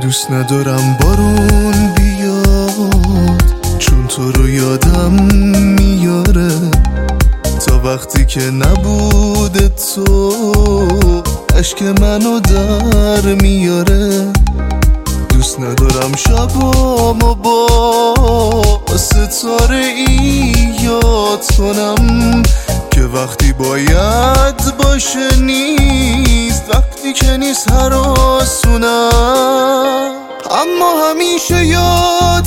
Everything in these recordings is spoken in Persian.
دوست ندارم بارون بیاد، چون تو رو یادم میاره. تا وقتی که نبوده تو اشک منو در میاره. دوست ندارم شبامو با ستاره ای یاد کنم که وقتی باید باشه نیست، وقتی که نیست هراسونم. اما همیشه یاد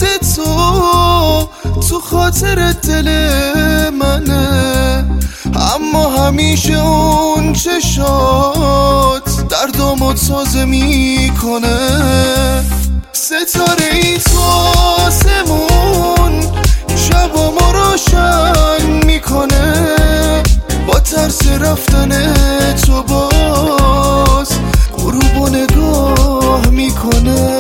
تو خاطر دل منه، اما همیشه اون چشات دردامو تازه میکنه. ستاره ای تو آسمون شبامو روشن میکنه، با ترس رفتن تو باز غروبو نگاه میکنه.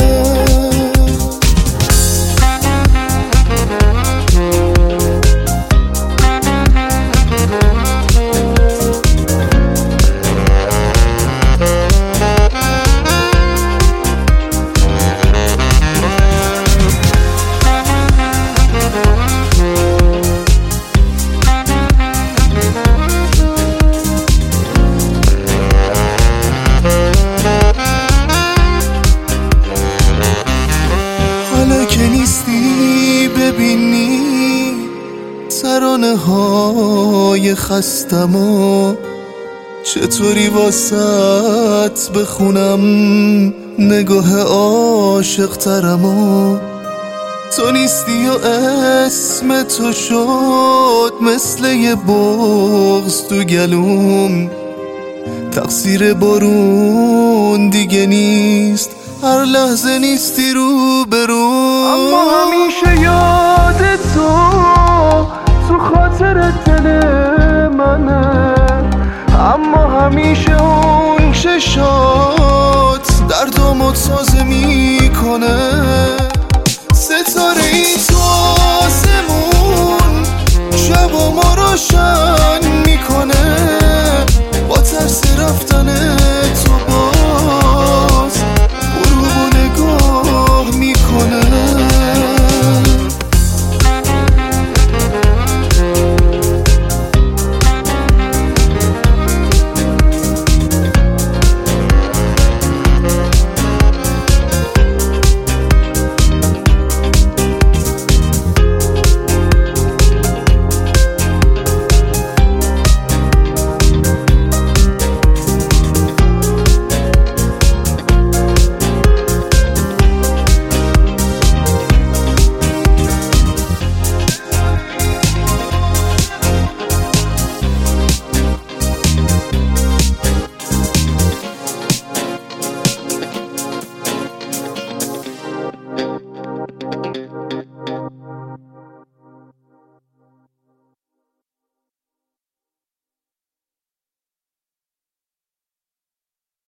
که نیستی ببینی ترانه های خستم و چطوری واسط بخونم نگاه عاشق ترم و تو نیستی و اسم تو شد مثل یه بغض تو گلوم. تقصیر بارون دیگه نیست، هر لحظه نیستی رو بروم. اما همیشه یاد تو خاطر دل منه، اما همیشه اون چشات دردامو تازه میکنه.